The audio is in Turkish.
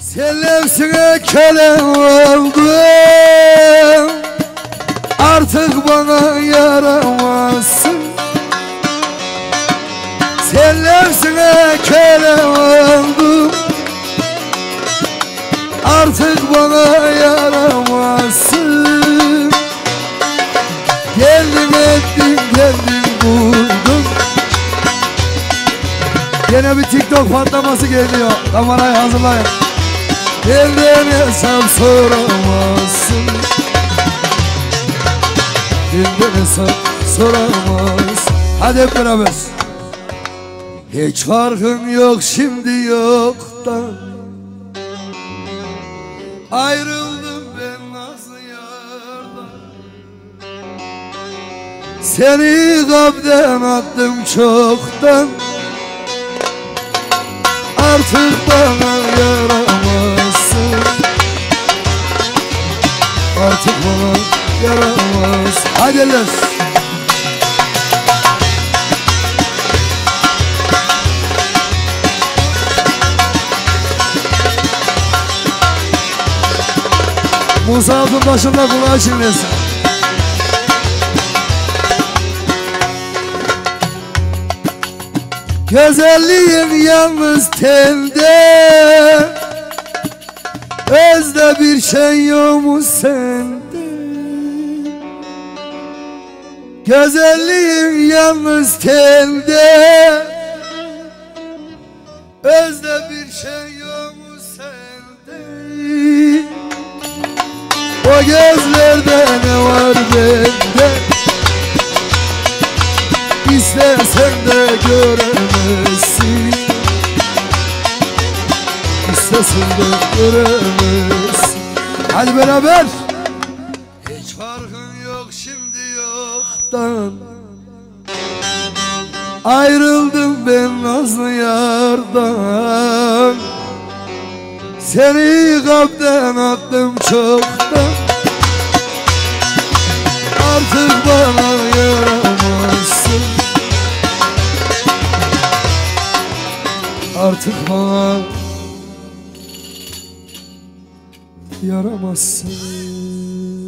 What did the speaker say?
Sen nefsine köle oldun, artık bana yaramazsın. Sen nefsine köle oldun, artık bana yaramazsın. Geldin ettin, geldin buldun. Yine bir TikTok patlaması geliyor. Kamerayı hazırlayın. Benden hesap soramazsın. Benden hesap soramazsın. Hadi hep beraber. Hiç farkın yok şimdi yoktan. Ayrıldım ben nazlı yardan. Seni kalpten attım çoktan. Artık bana yaramazsın. Artık bana yaramaz. Hadi lan. Musa altın başında kulağı çınlasın. Güzelliğin yalnız tende, özde bir şey yok mu sende? Güzelliğin yalnız tende, özde bir şey yok mu sende? O gözlerde ne var bende? İstersen de göremezsin. İstersen de göremezsin. Hadi beraber. Hiç farkın yok şimdi yoktan. Ayrıldım ben nazlı yardan. Seni kalpten attım çoktan. Artık bana yaramazsın. Artık bana yaramazsın.